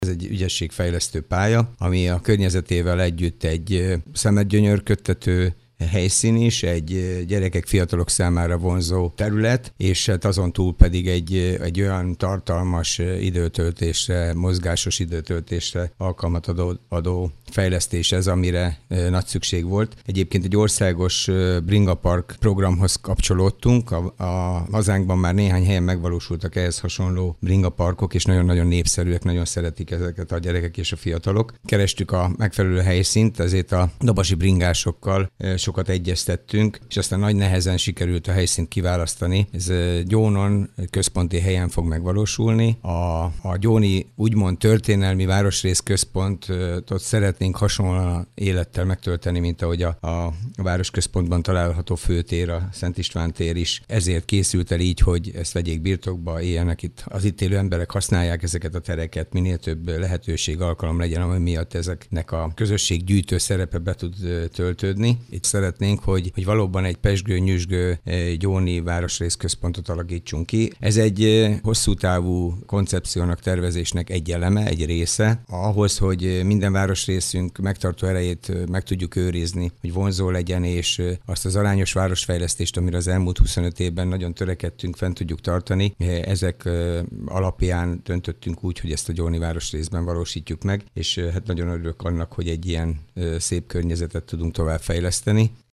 Ez egy ügyességfejlesztő pálya, ami a környezetével együtt egy szemedgyönyörködtető helyszín is, egy gyerekek, fiatalok számára vonzó terület, és hát azon túl pedig egy olyan tartalmas időtöltésre, mozgásos időtöltésre alkalmat adó fejlesztés ez, amire nagy szükség volt. Egyébként egy országos Bringa Park programhoz kapcsolódtunk, a hazánkban már néhány helyen megvalósultak ehhez hasonló Bringa Parkok, és nagyon-nagyon népszerűek, nagyon szeretik ezeket a gyerekek és a fiatalok. Kerestük a megfelelő helyszínt, ezért a dabasi bringásokkal sokat egyeztettünk, és aztán nagy nehezen sikerült a helyszínt kiválasztani. Ez Gyónon központi helyen fog megvalósulni. A gyóni úgymond történelmi városrész központot szeretnénk hasonlóan élettel megtölteni, mint ahogy a városközpontban található főtér, a Szent István tér is. Ezért készült el így, hogy ezt vegyék birtokba, éljenek itt. Az itt élő emberek használják ezeket a tereket, minél több lehetőség, alkalom legyen, ami miatt ezeknek a közösséggyűjtő szerepe be tud töltődni. Itt szeretnénk, hogy valóban egy pezsgő-nyüzsgő gyóni városrészközpontot alakítsunk ki. Ez egy hosszú távú koncepciónak, tervezésnek egy eleme, egy része. Ahhoz, hogy minden városrészünk megtartó erejét meg tudjuk őrizni, hogy vonzó legyen, és azt az arányos városfejlesztést, amire az elmúlt 25 évben nagyon törekedtünk, fent tudjuk tartani. Ezek alapján döntöttünk úgy, hogy ezt a gyóni városrészben valósítjuk meg, és hát nagyon örülök annak, hogy egy ilyen szép környezetet tudunk tovább fejleszteni.